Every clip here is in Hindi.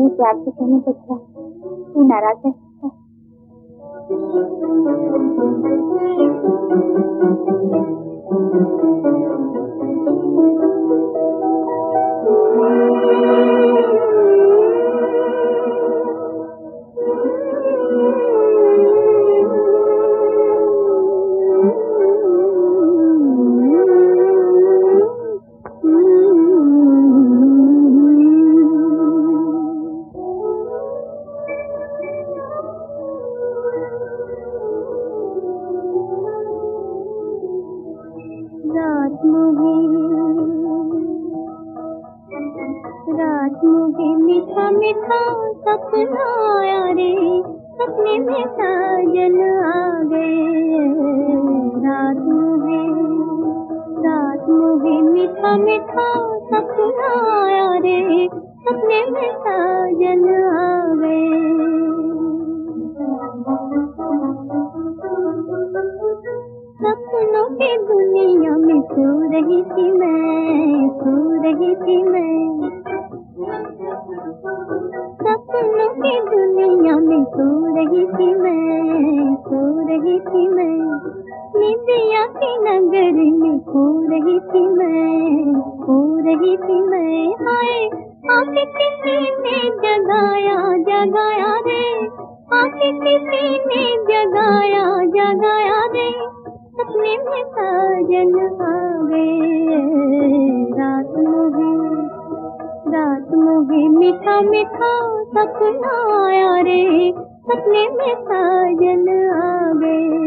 तुम्हारे प्यार से कहने तो क्या तू नाराज है? रात मुझे मीठा मीठा सपना आया रे, सपने में साजन आ गए। रात मुझे मीठा मीठा सपना आया रे, सपने में साजन आ गए। सपनों की दुनिया में सो रही थी मैं, सो रही थी मैं। सपनों की दुनिया में सो रही थी मैं, सो रही थी मैं। निंदिया की नगर में खो रही थी मैं, खो रही थी मैं। हाय आके किसी ने जगाया जगाया रे, आके किसी ने जगाया जगाया रे, सपने में साजन आ गए। रात मुझे मीठा मीठा सपना आया रे, सपने में साजन आ गए।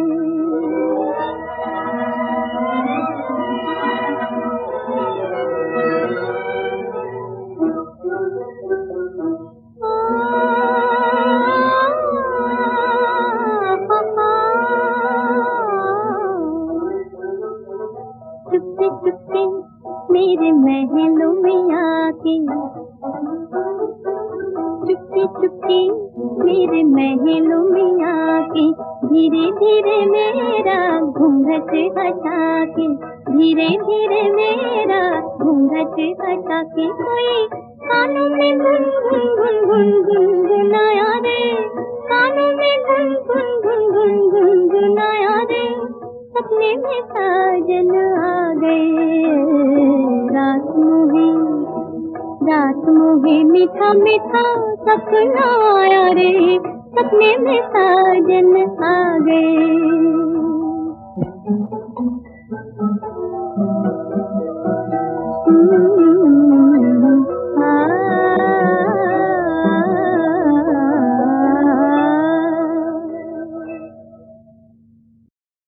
चुपके चुपके मेरे महलों में आके, चुपके चुपके मेरे महलों में आके, धीरे धीरे मेरा घूंघट हटा के, धीरे धीरे मेरा घूंघट हटा के। कोई कानों में गुन गुन गुन गुन गुनगुनाया रे, कानों में गुन गुन गुन गुन गुनगुनाया रे, सपने में साजन आ गए। रात मुझे मीठा मीठा सपना आया रे, सपने में साजन आ गए।